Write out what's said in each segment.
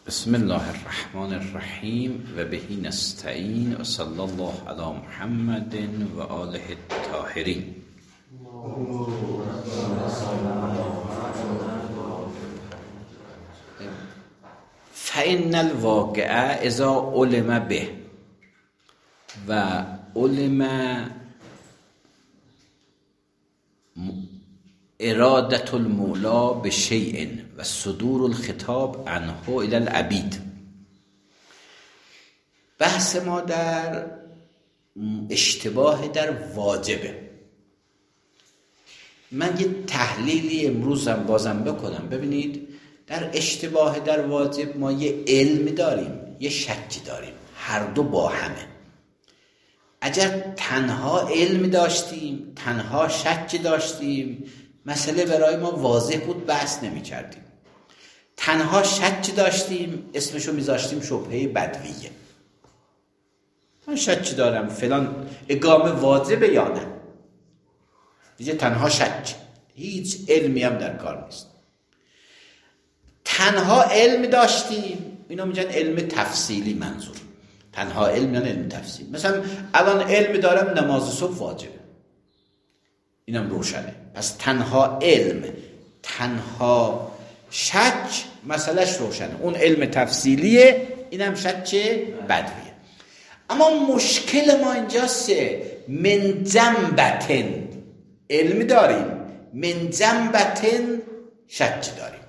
بسم الله الرحمن الرحیم و بهی نستعین و صلی الله علی محمد و آله الطاهرین. فإن الواقع اذا علم به و علم ارادة المولى بشیء و صدور الخطاب عنه الى العبید. بحث ما در اشتباه در واجبه. من یه تحلیلی امروزم بازم بکنم. ببینید در اشتباه در واجب ما یه علم داریم، یه شک داریم، هر دو با همه. اگر تنها علم داشتیم، تنها شک داشتیم، مسئله برای ما واضح بود، بحث نمی کردیم. تنها شک داشتیم، اسمشو میذاشتیم شبهه بدویه. من شک دارم فلان اقامه واجبه یا نه، دیگه تنها شک، هیچ علمی هم در کار نیست. تنها علم داشتیم، اینو میگن علم تفصیلی. منظور تنها علم یعنی علم تفصیلی. مثلا الان علم دارم نماز صبح واجبه، اینم روشنه. پس تنها علم، تنها شک، مسئلهش روشنه. اون علم تفصیلیه، اینم شک بدویه. اما مشکل ما اینجاست، من جنبتن علم داریم، من جنبتن شک داریم.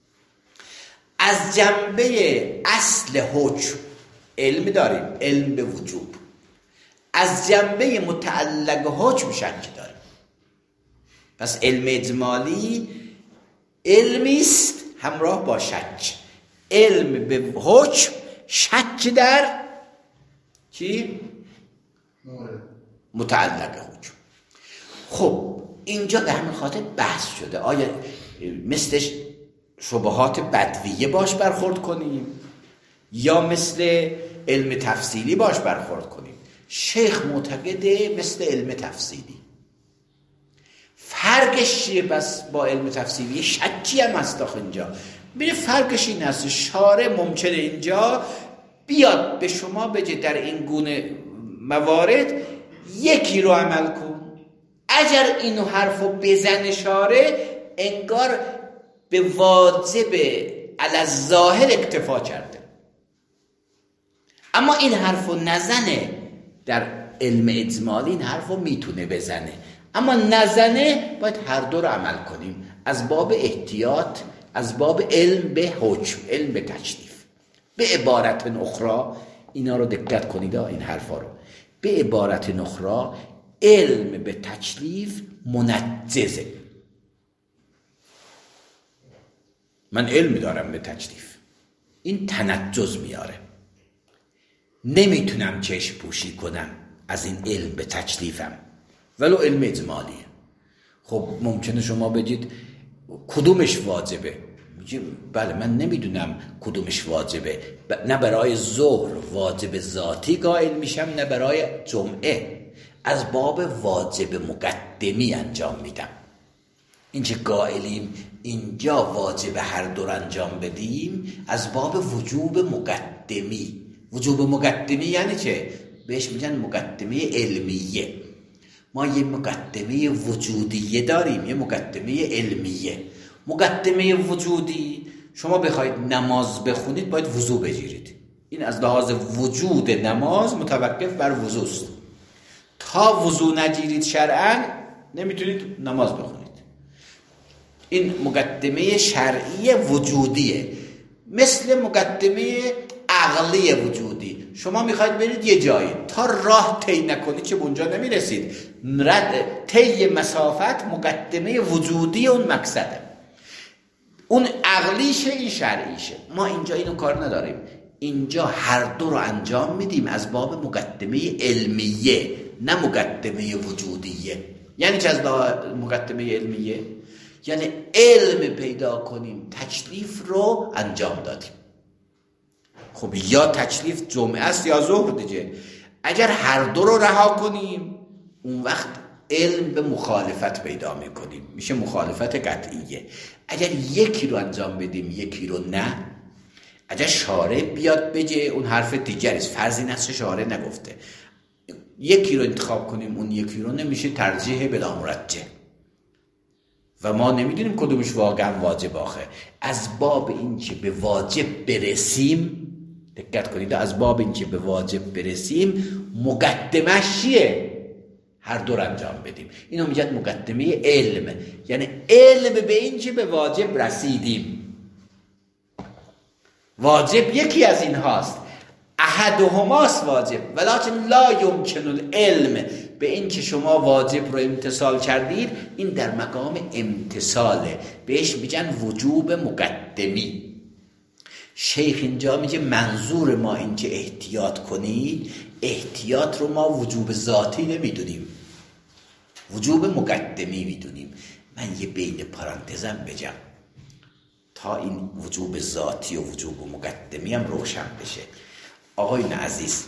از جنبه اصل حکم علم داریم، علم به وجوب. از جنبه متعلق حکم شک داریم. پس علم اجمالی علمی است همراه با شک. علم به حکم، شک در چی؟ متعلق حکم. خب اینجا به همین خاطر بحث شده آیا مثل شبهات بدویه باش برخورد کنیم یا مثل علم تفصیلی باش برخورد کنیم. شیخ معتقده مثل علم تفصیلی. فرقش چیه بس با علم تفصیلی؟ شکی هم هست آخه اینجا. ببین فرقش این است، شارع ممکنه اینجا بیاد به شما بگه در این گونه موارد یکی رو عمل کن. اگر اینو حرفو بزنه شارع، انگار به واجب علی الظاهر اکتفا کرده. اما این حرفو نزنه، در علم اجمالی این حرفو میتونه بزنه، اما نزنه باید هر دو رو عمل کنیم، از باب احتیاط، از باب علم به حکم، علم به تکلیف. به عبارت اخرى، اینا رو دقت کنید، این حرفا رو. به عبارت اخرى علم به تکلیف منجزه. من علم دارم به تکلیف، این تنجز میاره، نمیتونم چشم پوشی کنم از این علم به تکلیفم، ولو علم اجمالیه. خب ممکنه شما بگید کدومش واجبه؟ میگیم بله من نمیدونم کدومش واجبه، نه برای ظهر واجب ذاتی قائل میشم، نه برای جمعه. از باب واجب مقدمی انجام میدم. این چه قائلیم اینجا واجب هر دو انجام بدیم، از باب وجوب مقدمی. وجوب مقدمی یعنی چه؟ بهش میگن مقدمه علمیه. ما یه مقدمه وجودیه داریم، یه مقدمه علمیه. مقدمه وجودی، شما بخواید نماز بخونید باید وضو بگیرید. این از لحاظ وجود نماز متوقف بر وضو است. تا وضو نگیرید شرعاً نمیتونید نماز بخونید. این مقدمه شرعی وجودیه. مثل مقدمه عقلی وجودی، شما میخواید برید یه جایی، تا راه طی نکنید که اونجا نمیرسید. طی مسافت مقدمه وجودی اون مقصده. اون عقلیشه، این شرعیشه. ما اینجا اینو کار نداریم. اینجا هر دو رو انجام میدیم از باب مقدمه علمیه، نه مقدمه وجودیه. یعنی چه از مقدمه علمیه؟ یعنی علم پیدا کنیم تکلیف رو انجام دادیم. خب یا تکلیف جمعه است یا ظهر دیگه. اگر هر دو رو رها کنیم، اون وقت علم به مخالفت پیدا میکنیم، میشه مخالفت قطعیه. اگر یکی رو انجام بدیم یکی رو نه، اگر شارع بیاد بگه اون حرف دیگری است. فرضی نست شارع نگفته یکی رو انتخاب کنیم اون یکی رو، نمیشه ترجیح بلا مرجح و ما نمیدونیم کدومش واقعا واجب. آخه از باب این که به واجب برسیم، دقت کنید، از باب این که به واجب برسیم مقدمش چیه؟ هر دو رو انجام بدیم. اینو میگن مقدمه علم، یعنی علم به این که به واجب رسیدیم. واجب یکی از این هاست، احدهماست واجب، ولکن لا یمکن العلم به این که شما واجب رو امتثال کردید، این در مقام امتثاله، بهش میگن وجوب مقدمی. شیخ اینجا میگه منظور ما این که احتیاط کنید، احتیاط رو ما وجوب ذاتی نمیدونیم، وجوب مقدمی میدونیم. من یه بین پرانتزم بگم تا این وجوب ذاتی و وجوب مقدمی هم روشن بشه. آقایون عزیز،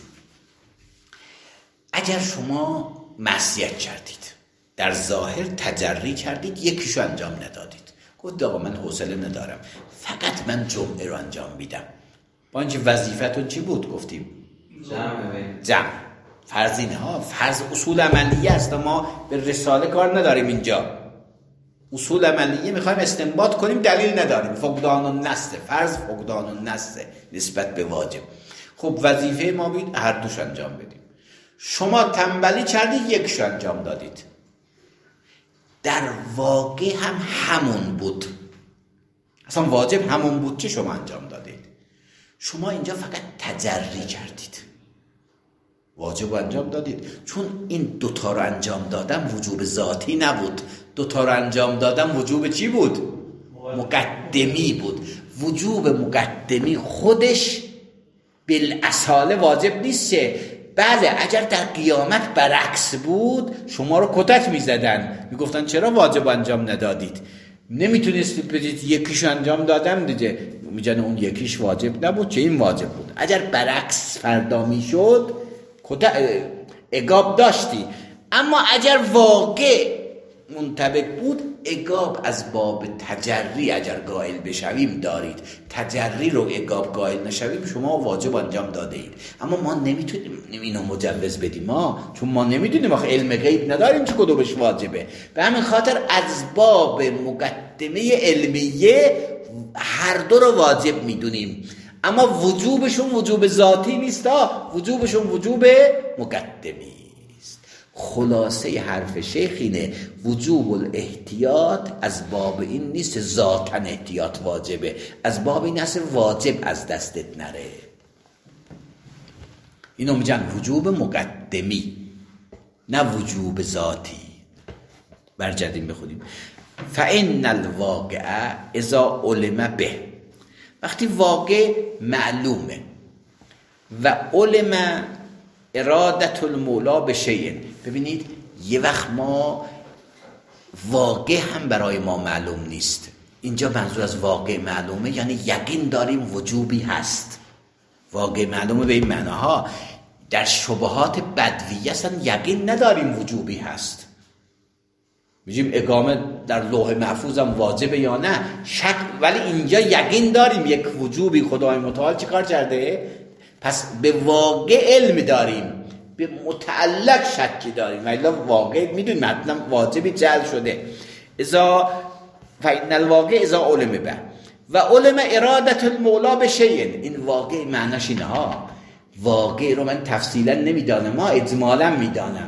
اگر شما معصیت کردید، در ظاهر تجری کردید، یکیشو انجام ندادید، گفت آقا من حوصله ندارم، فقط من جمعه رو انجام میدم. با اینکه وظیفتون چی بود؟ گفتیم جمع. فرضینه ها، فرض اصول عملیه است، ما به رساله کار نداریم اینجا. اصول عملیه میخوایم استنباط کنیم، دلیل نداریم. فقدان النص، فرض فقدان النص نسبت به واجب. خب وظیفه ما بود هر دوش انجام بدیم. شما تنبلی کردید، یکشو انجام دادید، در واقع هم همون بود، اصلا واجب همون بود که شما انجام دادید. شما اینجا فقط تجری کردید، واجب رو انجام دادید. چون این دوتا رو انجام دادم وجوب ذاتی نبود، دوتا رو انجام دادم وجوب چی بود؟ مقدمی بود. وجوب مقدمی خودش بالاصاله واجب نیست. بله اگر در قیامت برعکس بود شما رو کتک میزدن، میگفتن چرا واجب انجام ندادید، نمیتونستید بگید یکیشو انجام دادم دیگه، میگن اون یکیش واجب نبود چه این واجب بود. اگر برعکس فردا میشد عقاب داشتی، اما اگر واقع منطبق بود عقاب از باب تجری اگر قائل بشویم دارید، تجری رو عقاب قائل نشویم شما واجب انجام داده اید. اما ما نمیتونیم اینو مجوز بدیم، ما چون ما نمیدونیم، آخه علم غیب نداریم که کدومش واجبه. به همین خاطر از باب مقدمه علمیه هر دو رو واجب میدونیم، اما وجوبشون وجوب ذاتی نیست، وجوبشون وجوب مقدمی. خلاصه حرف شیخ اینه، وجوب الاحتیاط از باب این نیست ذاتاً احتیاط واجبه، از باب این است واجب از دستت نره. اینو میگن وجوب مقدمی، نه وجوب ذاتی. برگردیم بخونیم. فإن الواقع اذا علم به، وقتی واقع معلومه و علم ارادت المولا به شیء. ببینید یه وقت ما واقع هم برای ما معلوم نیست. اینجا منظور از واقع معلومه یعنی یقین داریم وجوبی هست. واقع معلومه به این معناها، در شبهات بدویه اصلا یقین نداریم وجوبی هست. میگیم اقامه در لوح محفوظ هم واجبه یا نه، شک، ولی اینجا یقین داریم یک وجوبی خدای متعال چیکار کرده. پس به واقع علم داریم، به متعلق شکی داریم، ولی واقع میدونیم مطلب واجبی جعل شده. اذا فإن الواقع اذا علم به و علم ارادت المولا به شیء. این واقع معناش اینه ها، واقع رو من تفصیلا نمیدانم، ما اجمالا میدانم.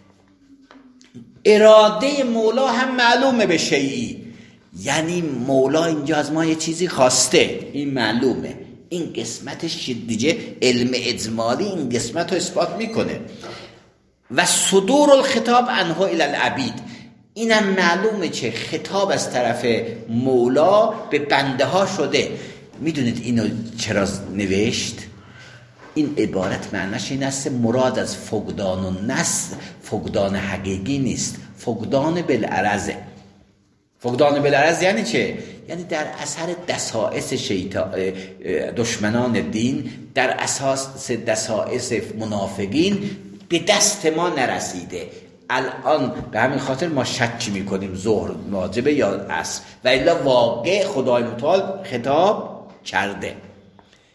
اراده مولا هم معلومه به شیئی، یعنی مولا اینجا از ما یه چیزی خواسته، این معلومه. این قسمتش دیگه علم اجمالی این قسمت رو اثبات میکنه. و صدور الخطاب عنه الی العبید، اینم معلومه که خطاب از طرف مولا به بنده ها شده. میدونید اینو چرا نوشت؟ این عبارت معنیش این است مراد از فقدان و نس فقدان حقیقی نیست، فقدان بالعرض. فقدان بالعرض یعنی چه؟ یعنی در اثر دسائس دشمنان دین، در اساس دسائس منافقین به دست ما نرسیده. الان به همین خاطر ما شک میکنیم ظهر واجبه یا عصر، و الا واقع خدای متعال خطاب کرده.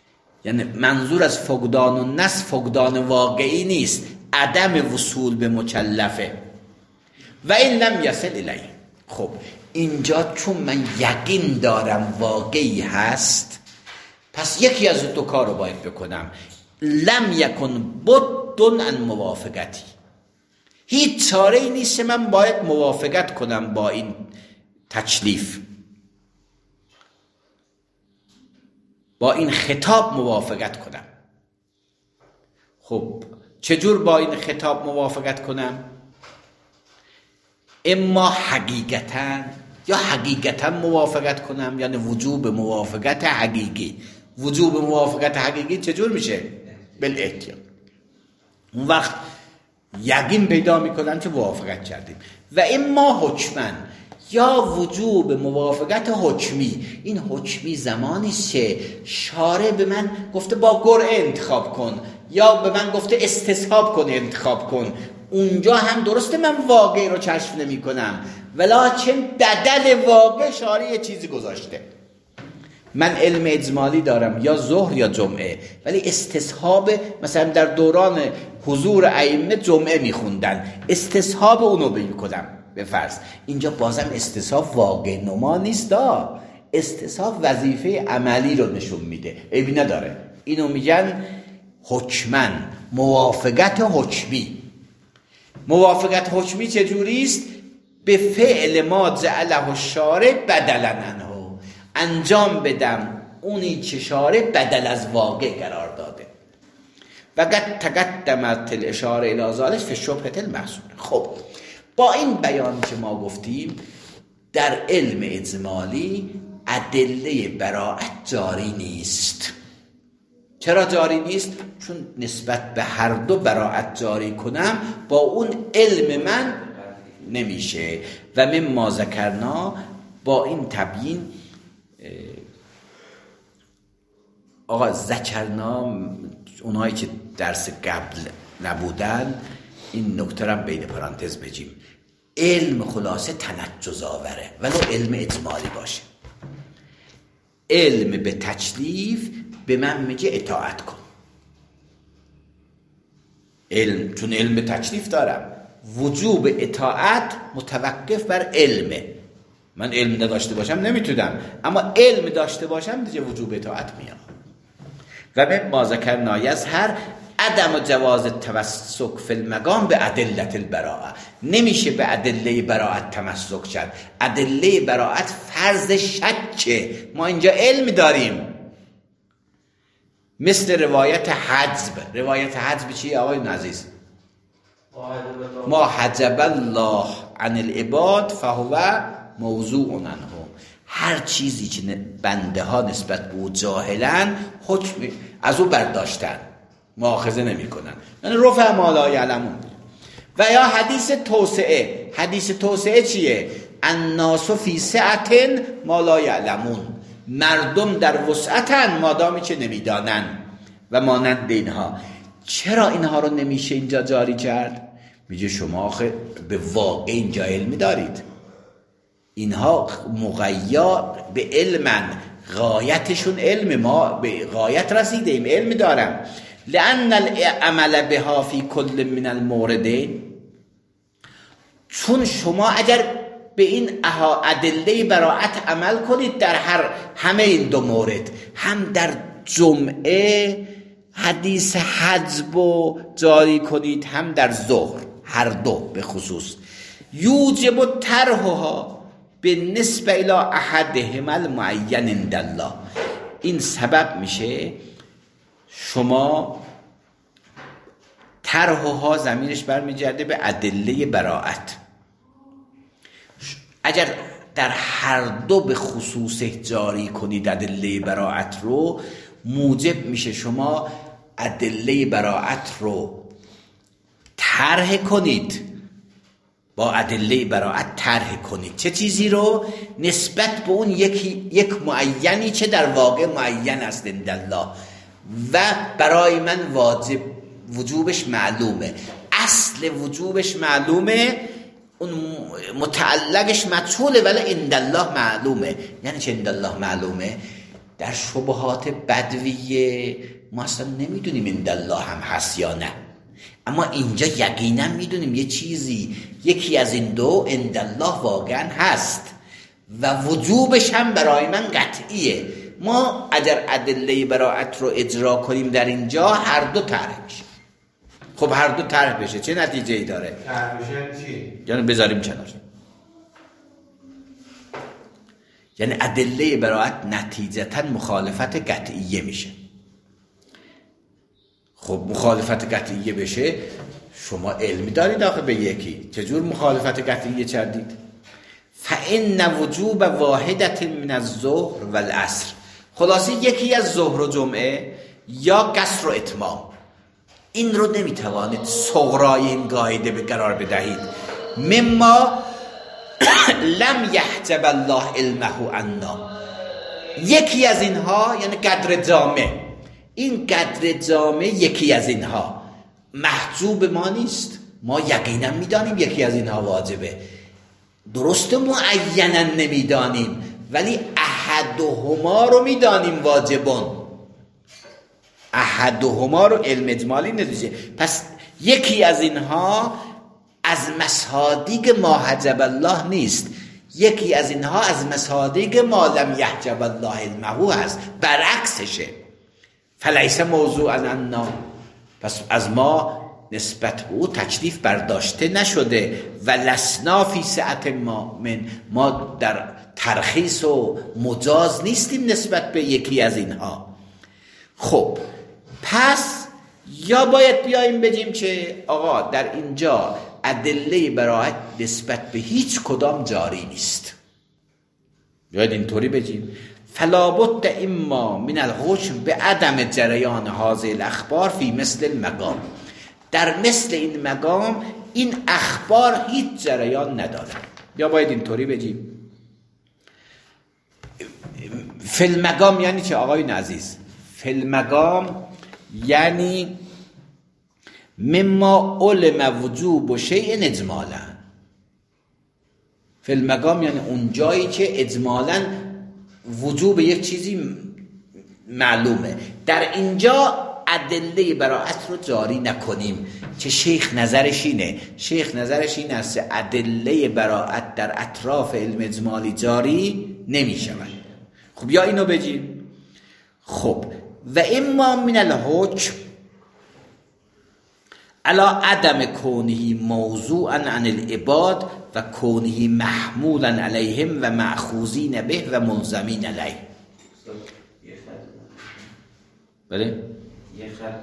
یعنی منظور از فقدان النص فقدان واقعی نیست، عدم وصول به مکلفه. و این لم یصل الیه. خب اینجا چون من یقین دارم واقعی هست، پس یکی از دو کار رو باید بکنم. لم یکن بد عن موافقتی. هیچ چاره ای نیست که من باید موافقت کنم با این تکلیف، با این خطاب موافقت کنم. خب چجور با این خطاب موافقت کنم؟ اما حقیقتا یا حقیقتا موافقت کنم، یعنی وجوب موافقت حقیقی. وجوب موافقت حقیقی چجور میشه؟ بالاحتیاط. اون وقت یقین پیدا میکنم که موافقت کردیم. و اما حکمن، یا وجوب موافقت حکمی. این حکمی زمانی است که شارع به من گفته با قرعه انتخاب کن، یا به من گفته استصحاب کن انتخاب کن. اونجا هم درسته من واقع رو کشف نمی کنم، ولیکن بدل واقع شارع یه چیزی گذاشته. من علم اجمالی دارم یا ظهر یا جمعه، ولی استصحاب مثلا در دوران حضور ائمه جمعه میخوندن، استصحاب اونو میکنم به فرض. اینجا بازم استصحاب واقع نما نیست، استصحاب وظیفه عملی رو نشون میده، عیبی نداره. اینو میگن حکمن، موافقت حکمی. موافقت حکمی چجوری است؟ به فعل ما جعله الشارع بدلا عنه، انجام بدم اونی که شارع بدل از واقع قرار داده. و قد تقدمت الاشاره الی ذلک فی شبهة المحصول. خب با این بیان که ما گفتیم در علم اجمالی ادله براءت جاری نیست. چرا جاری نیست؟ چون نسبت به هر دو براءت جاری کنم با اون علم من نمیشه. و مما ذکرنا، با این تبیین آقا ذکرنا، اونایی که درس قبل نبودن این نکته رو بین پرانتز بگیم. علم خلاصه تنجز آوره ولو علم اجمالی باشه. علم به تکلیف به من میگه اطاعت کن. علم، چون علم به تکلیف دارم، وجوب اطاعت متوقف بر علمه. من علم نداشته باشم نمیتونم، اما علم داشته باشم دیگه وجوب اطاعت میاد. و به ما ذکرنا یظهر عدم جواز التمسک فی المقام به ادله البراءه. نمیشه به ادله براءت تمسک کرد. ادله براءت فرض شکه. ما اینجا علم داریم، مثل روایت حجب. روایت حجب چیه آقای عزیز؟ ما حجب الله عن العباد فهو موضوع عنهم. هر چیزی که بنده ها نسبت به او جاهلن حکم از او برداشتن، مؤاخذه نمی کنن، یعنی رفع ما لا یعلمون. و یا حدیث توسعه. حدیث توسعه چیه؟ الناس فی سعة ما لا یعلمون. مردم در وسعتن مادامی که نمیدانن و مانند اینها. چرا اینها رو نمیشه اینجا جاری کرد؟ میگه شما آخه به واقع اینجا علمی دارید، اینها مغیا به علمن، غایتشون علم، ما به غایت رسیدیم، علم دارم. لأن العمل بها فی کل من الموردین، چون شما اگر به این ادله براءت عمل کنید در همه این دو مورد، هم در جمعه حدیث حجب رو جاری کنید، هم در ظهر، هر دو به خصوص، یوجب طرحها بالنسبه الی احدهما المعین عند الله. این سبب میشه شما طرحها ضمیرش برمیگرده به ادله براءت. اگر در هر دو به خصوص جاری کنید ادله براءت رو، موجب میشه شما ادله براءت رو طرح کنید، با ادله براءت طرح کنید. چه چیزی رو؟ نسبت به اون یک معینی که در واقع معین است عند الله و برای من واجب، وجوبش معلومه، اصل وجوبش معلومه، اون متعلقش مجهوله ولی عند الله معلومه. یعنی چه عند الله معلومه؟ در شبهات بدویه ما اصلا نمیدونیم این الله هم هست یا نه، اما اینجا یقینا میدونیم یه چیزی یکی از این دو عند الله واقعا هست و وجوبش هم برای من قطعیه. ما اگر ادله براءت رو اجرا کنیم در اینجا هر دو طرح میشه. خب هر دو طرح بشه چه نتیجه ای داره؟ طرح بشه چی؟ یعنی بذاریم کنار، یعنی ادله براءت نتیجتا مخالفت قطعیه میشه. خب مخالفت قطعیه بشه، شما علمی دارید آخه به یکی چجور مخالفت قطعیه کردید؟ فإن وجوب واحدة من الظهر والعصر، خلاصه یکی از ظهر و جمعه یا قصر و اتمام، این رو نمیتوانید صغرای این قاعده به قرار بدهید. مما لم یحجب الله علمه عنا، یکی از اینها یعنی قدر جامع، این قدر جامع یکی از اینها محجوب ما نیست، ما یقینا میدانیم یکی از اینها واجبه، درست معینا نمیدانیم ولی احدهما رو میدانیم واجبون، احدهما رو علم اجمالی ندیشه. پس یکی از اینها از مصادیق ما حجب الله نیست، یکی از اینها از مصادیق ما لم یحجب الله علمه هست، برعکسشه. فلیس موضوعا عنا، پس از ما نسبت به او تکلیف برداشته نشده و لسنا فی سعت ما در ترخیص و مجاز نیستیم نسبت به یکی از اینها. خب پس یا باید بیاییم بگیم که آقا در اینجا ادله براءت نسبت به هیچ کدام جاری نیست، باید اینطوری بگیم فلا بد اما من الحکم به عدم جریان هذه الاخبار فی مثل المقام، در مثل این مقام این اخبار هیچ جریان نداره. یا باید اینطوری بگیم فی المقام یعنی چه آقای عزیز؟ فی المقام یعنی مما علم وجوب و شیء اجمالا، فی المقام یعنی اون جایی که اجمالا وجوب یک چیزی معلومه، در اینجا ادله براءت رو جاری نکنیم که شیخ نظرش اینه، شیخ نظرش این است ادله براءت در اطراف علم اجمالی جاری نمی شود. خب یا اینو بگیم خب و اما من الحکم علی عدم کونه موضوعا عن العباد و کونه محمولا علیهم و مأخوذین به و ملزمین علیه. بله؟ یه خط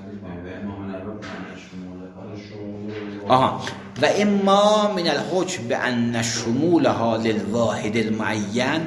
و اما من الحکم بأن شمولها للواحد المعین.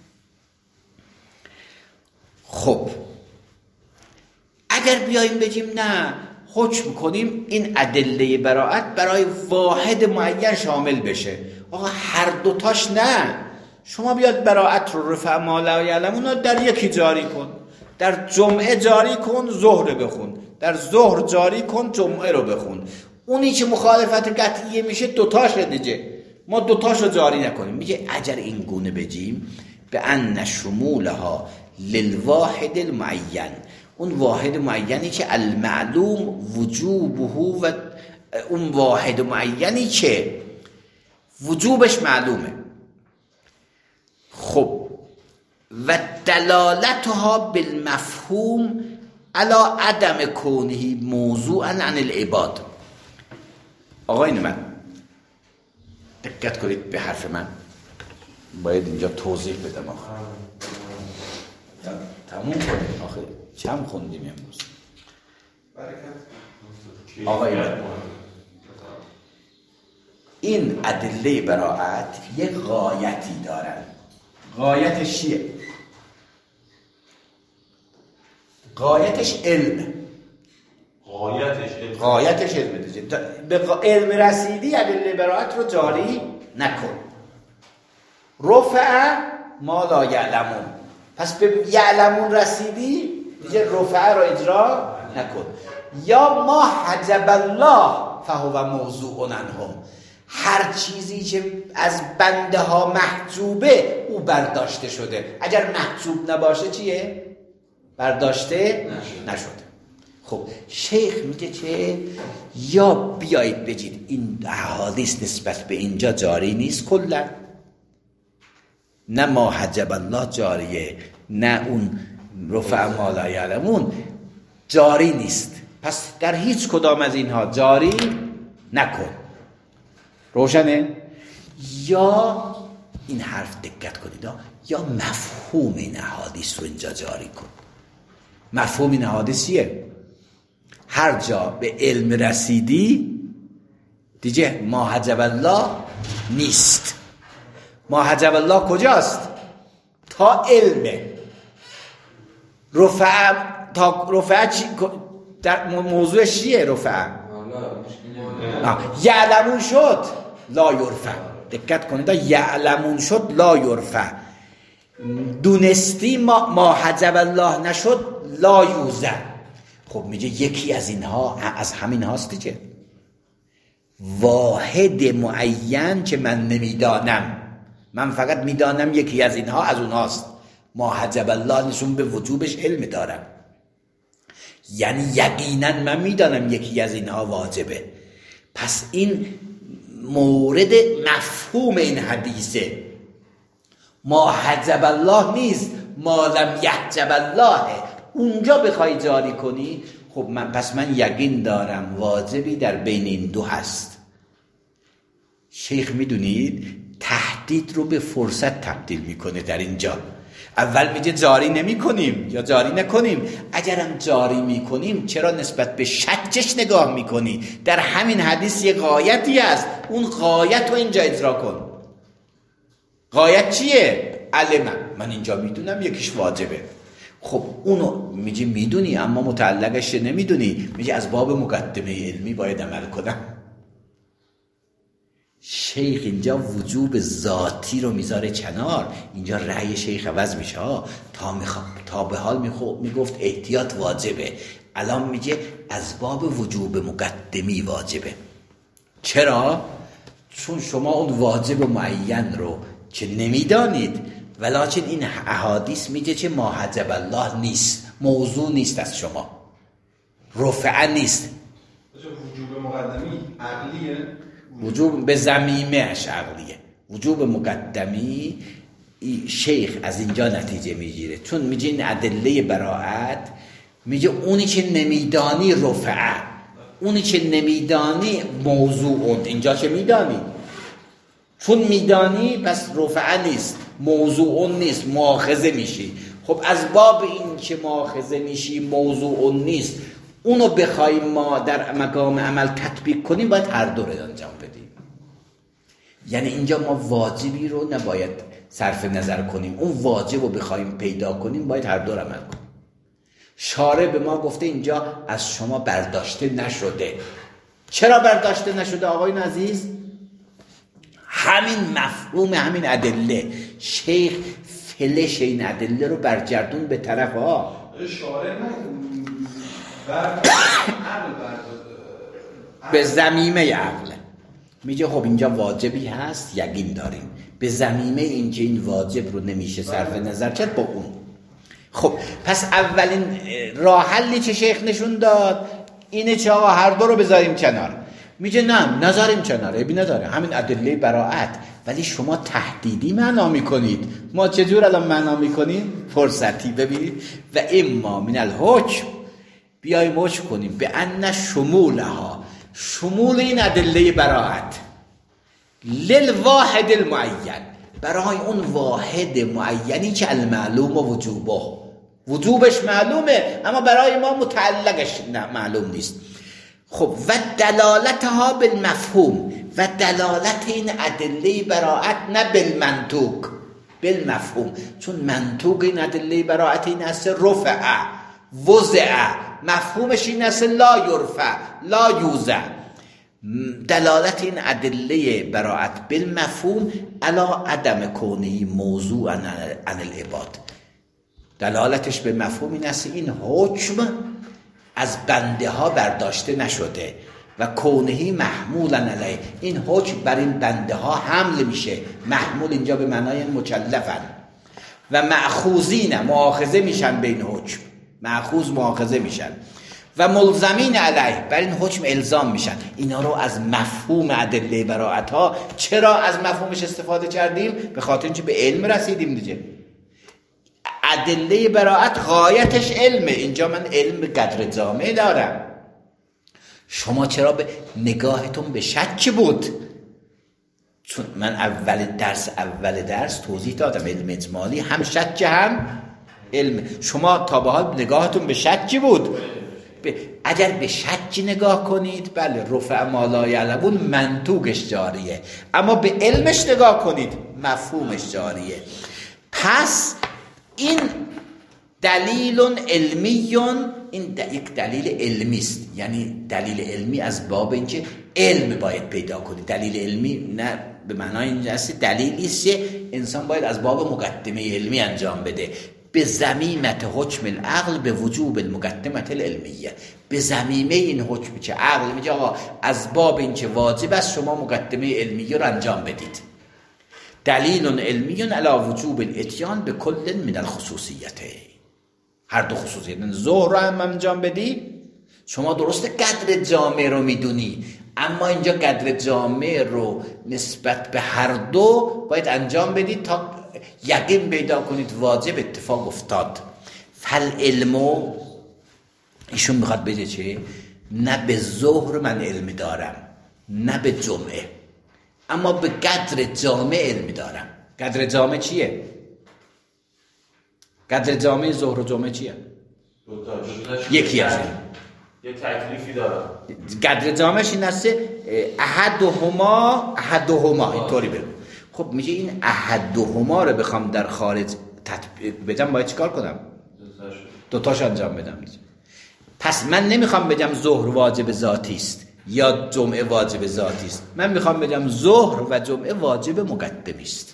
خب اگر بیاییم بگیم نه حکم کنیم این ادله براءت برای واحد معین شامل بشه، آقا هر دوتاش نه، شما بیاد براءت رو رفع ما لا یعلمون رو در یکی جاری کن، در جمعه جاری کن ظهر بخون، در ظهر جاری کن جمعه رو بخون، اونی که مخالفت قطعیه میشه دوتاش دیگه، ما دوتاش رو جاری نکنیم. میگه اگر این گونه بگیم به ان شمولها للواحد المعین، اون واحد معینی که المعلوم وجوبه و اون واحد معینی که وجوبش معلومه، خب و دلالتها بالمفهوم علی عدم کونه موضوعا عن العباد. آقایان من دقت کنید به حرف من، باید اینجا توضیح بدم. تموم کنید آخه چند خوندیم امروز آقایان؟ این ادله براءت یک غایتی دارن. غایتش چیه؟ غایتش علم. غایتش علم دیگه. به علم رسیدی ادله براءت رو جاری نکن. رفع ما لا یعلمون، پس به یعلمون رسیدی دیگه رفع رو اجرا نکن. یا ما حجب الله فهو موضوع عنهم، هر چیزی که از بنده ها محجوبه او برداشته شده. اگر محجوب نباشه چیه؟ برداشته نشده. خب شیخ میگه که یا بیایید بگید این احادیث نسبت به اینجا جاری نیست کلا، نه ما حجب الله جاریه، نه اون رفع ما لا یعلمون جاری نیست، پس در هیچ کدام از اینها جاری نکن. روشنه؟ یا این حرف دقت کنید، یا مفهوم این احادیث رو اینجا جاری کن. مفهوم این احادیث چیه؟ هر جا به علم رسیدی دیگه ما حجب الله نیست. ما حجب الله کجاست؟ تا علمه. رفع چی؟ در موضوعش چیه رفع؟ یعلمون شد لا یرفع. دقت کنید، یعلمون شد لا یرفع. دونستی ما حجب الله نشد لا یوزع. خب میگه یکی از اینها از همین هاست دیگه، واحد معین که من نمیدانم، من فقط میدانم یکی از اینها از اونهاست. ما حجب الله نشون به وجوبش علم دارم، یعنی یقینا من میدانم یکی از اینها واجبه. پس این مورد مفهوم این حدیثه. ما حجب الله نیست، ما لم یحجب الله. اونجا بخوای جاری کنی، خب پس من یقین دارم واجبی در بین این دو هست. شیخ میدونید تهدید رو به فرصت تبدیل میکنه در اینجا. اول میگه جاری نمی کنیم یا جاری نکنیم. اگرم جاری میکنیم چرا نسبت به شکش نگاه میکنی؟ در همین حدیث یه غایتی هست، اون غایت رو اینجا اجرا کن. غایت چیه؟ علم، من اینجا میدونم یکیش واجبه. خب اونو میگه میدونی اما متعلقش نمیدونی، میگه از باب مقدمه علمی باید عمل کنم. شیخ اینجا وجوب ذاتی رو میذاره کنار. اینجا رأی شیخ عوض میشه تا به حال میگفت احتیاط واجبه، الان میگه از باب وجوب مقدمی واجبه. چرا؟ چون شما اون واجب معین رو که نمیدانید، ولکن این احادیث میگه که ما حجب الله نیست، موضوع نیست از شما، رفعه نیست. وجوب مقدمی عقلیه، وجوب به ضمیمه اش عقلیه. وجوب مقدمی شیخ از اینجا نتیجه میگیره، چون میگه این ادله براءت، میگه اونی که نمیدانی رفعه، اونی که نمیدانی موضوع. اینجا چه میدانی؟ چون میدانی پس رفعه نیست، موضوع نیست، مؤاخذه میشی. خب از باب این که مؤاخذه میشی، موضوع نیست، اونو بخوایم ما در مقام عمل تطبیق کنیم، باید هر دو رو انجام بدیم. یعنی اینجا ما واجبی رو نباید صرف نظر کنیم، اون واجب رو بخوایم پیدا کنیم باید هر دو رو عمل کنیم. شارع به ما گفته اینجا از شما برداشته نشده. چرا برداشته نشده آقایون عزیز؟ همین مفهوم همین ادله. شیخ فلش این ادله رو برگردون به طرف ها. شارع به ضمیمه عقل میگه خب اینجا واجبی هست، یقین داریم. به ضمیمه اینکه این واجب رو نمیشه صرف نظر کرد با اون. خب پس اولین راه حلی که شیخ نشون داد اینه که آقا هر دو رو بذاریم کنار. میگه نه نذاریم کنار، ابی نداره، همین ادله براءت. ولی شما تهدیدی معنا میکنید. ما چجور الان معنا میکنیم؟ فرصتی. ببینید و اما من الحکم، بیاییم حکم کنیم به ان شمولها، شمول این ادله براءت للواحد المعین، برای اون واحد معینی که المعلوم و وجوبش معلومه اما برای ما متعلقش معلوم نیست. خب و دلالتها بالمفهوم، و دلالت این ادله براءت نه بالمنطوق، بالمفهوم. چون منطوق این ادله براءت این است رفع وضع، مفهومش این است لا یرفع لا یوزع. دلالت این ادله براءت بالمفهوم علی عدم کونه موضوع عن العباد، دلالتش به مفهوم این است این حکم از بنده ها برداشته نشده، و کونهی محمولا علیه، این حکم بر این بنده ها حمل میشه. محمول اینجا به معنای مکلفن و مأخوذین، مؤاخذه میشن به این حکم، مأخوذ مؤاخذه میشن و ملزمین علیه، بر این حکم الزام میشن. اینا رو از مفهوم ادله براءت ها، چرا از مفهومش استفاده کردیم؟ به خاطر اینکه به علم رسیدیم دیگه. ادله براءت غایتش علمه. اینجا من علم قدر جامع دارم، شما چرا به نگاهتون به شک بود؟ چون من اول درس توضیح دادم علم اجمالی هم شک هم علم. شما تا به حال نگاهتون به شک بود. اگر به شک نگاه کنید بله رفع ما لا یعلمون منطوقش جاریه، اما به علمش نگاه کنید مفهومش جاریه. پس این دلیل علمی، این یک دلیل علمی است. یعنی دلیل علمی از باب اینکه علم باید پیدا کنید. دلیل علمی نه به معنای اینجا است دلیلی است که انسان باید از باب مقدمه علمی انجام بده. به ضمیمت حکم العقل به وجوب المقدمه العلمیه، به ضمیمه این حکم که عقل میگه آقا از باب اینکه واجب است شما مقدمه علمیه رو انجام بدید. دلیل علمی علی وجوب الاتیان به کل من الخصوصیت، هر دو خصوصیت. ظهر رو هم انجام بدی، شما درست قدر جامع رو میدونی، اما اینجا قدر جامع رو نسبت به هر دو باید انجام بدید تا یقین پیدا کنید واجب اتفاق افتاد. فالعلم، ایشون میخواد بگه چه؟ نه به ظهر من علم دارم نه به جمعه، اما به قدر جامع علم دارم. قدر جامع چیه؟ قدر جامع ظهر و جمعه چیه؟ یکی از این یه تکلیفی داره. قدر جامعش این است احدهما اینطوری بگم. خب میگه این احدهما رو بخوام در خارج تطبیق بدم باید چیکار کنم؟ دوتاش انجام بدم. پس من نمیخوام بگم ظهر واجب ذاتی است یا جمعه واجب ذاتی است، من میخوام بگم ظهر و جمعه واجب مقدمی است.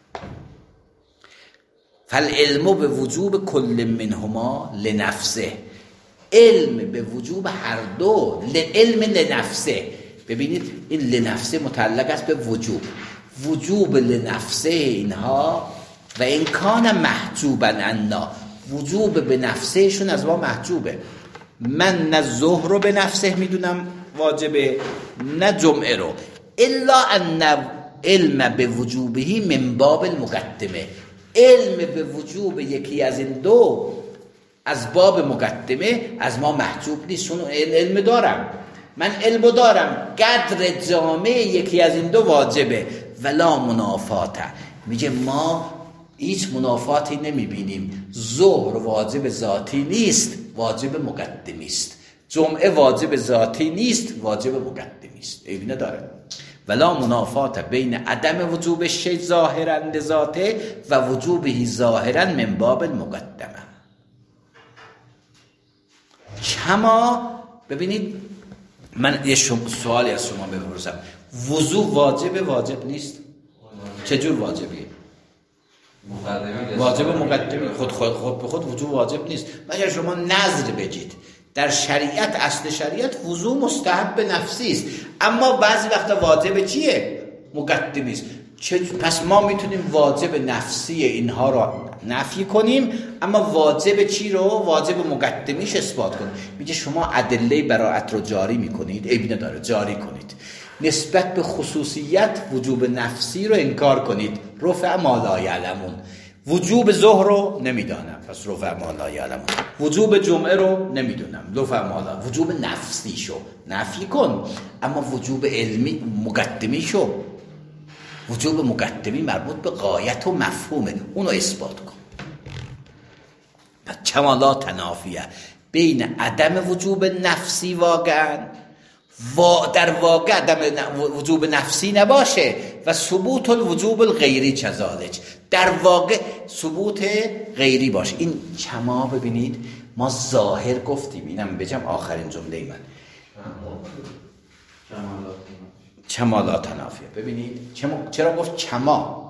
فالعلم به وجوب کل منهما لنفسه، علم به وجوب هر دو. علم لنفسه، ببینید این لنفسه متعلق است به وجوب لنفسه اینها و این کان محجوبا عنا، وجوب به نفسهشون از ما محجوبه. من نه ظهر رو به نفسه میدونم واجبه نه جمعه رو، الا ان علم به وجوبهی من باب المقدمه، علم به وجوب یکی از این دو از باب مقدمه از ما محجوب نیست. چون علم دارم، من علم دارم، قدر جامع یکی از این دو واجبه. ولا منافات، میگه ما هیچ منافاتی نمیبینیم. ظهر واجب ذاتی نیست، واجب مقدمی است. جمعه واجب ذاتی نیست، واجب مقدمی است. اینا داره. ولا منافات بین عدم وجوب شی ظاهرا ذاته و وجوبه ظاهرا من باب المقدمه. کما ببینید من یه سوالی از شما بپرسم، وضو واجب نیست؟ چجور واجبیه؟ واجب مقدمی. خود به خود وضو واجب نیست. مگر شما نظر بگید در شریعت، اصل شریعت وضو مستحب نفسی است، اما بعضی وقتا واجب چیه؟ مقدمی است. پس ما میتونیم واجب نفسی اینها رو نفی کنیم، اما واجب چی رو؟ واجب مقدمیش اثبات کنیم. میگه شما ادله براءت رو جاری میکنید، عیب نداره جاری کنید. نسبت به خصوصیت وجوب نفسی رو انکار کنید، رفع ما لا یعلمون. وجوب ظهر رو نمیدانم، پس رفع ما لا یعلمون. وجوب جمعه رو نمیدونم، رفع ما لا. وجوب نفسی شو نفی کن، اما وجوب علمی مقدمی شو. وجوب مقدمی مربوط به غایت و مفهومه، اونو اثبات کن. پس کما تنافیه بین عدم وجوب نفسی واقعا در واقع عدم وجوب نفسی نباشه و ثبوت الوجوب الغیری چذالک، در واقع ثبوت غیری باشه. این کما ببینید ما ظاهر گفتیم، اینم بگم آخرین جمله من، کما لا تنافیه. ببینید چرا گفت کما؟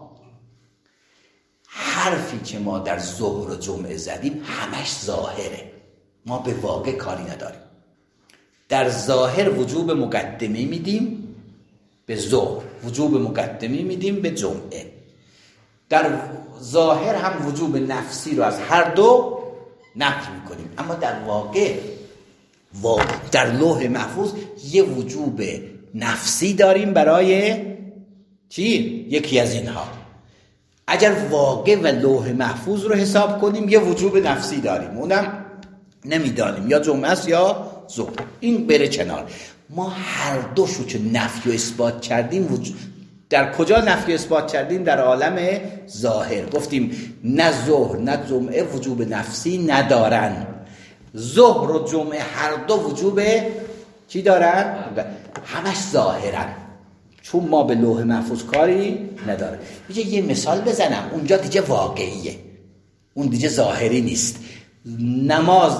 حرفی که ما در ظهر و جمعه زدیم همش ظاهره، ما به واقع کاری نداریم. در ظاهر وجوب مقدمی میدیم به ظهر، وجوب مقدمی میدیم به جمعه. در ظاهر هم وجوب نفسی رو از هر دو نفی میکنیم، اما در واقع در لوح محفوظ یه وجوب نفسی داریم برای چی؟ یکی از اینها. اگر واقع و لوح محفوظ رو حساب کنیم یه وجوب نفسی داریم، اونم نمیدانیم یا جمعه است یا ظهر. این بره کنار. ما هر دوشو که نفی و اثبات کردیم در کجا نفی و اثبات کردیم؟ در عالم ظاهر. گفتیم نه ظهر نه جمعه وجوب نفسی ندارن، ظهر و جمعه هر دو وجوب چی دارن؟ همش ظاهرن، چون ما به لوح محفوظ کاری نداره. یه مثال بزنم، اونجا دیگه واقعیه، اون دیگه ظاهری نیست. نماز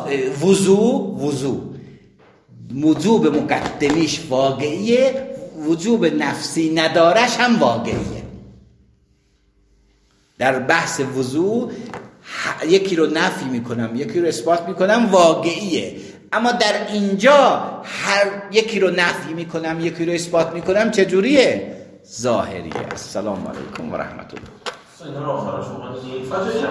وجوب مقدمیش واقعیه، وجوب نفسی ندارش هم واقعیه. در بحث وضو یکی رو نفی میکنم یکی رو اثبات میکنم واقعیه، اما در اینجا هر یکی رو نفی میکنم یکی رو اثبات میکنم چجوریه؟ ظاهریه. السلام علیکم و رحمت الله.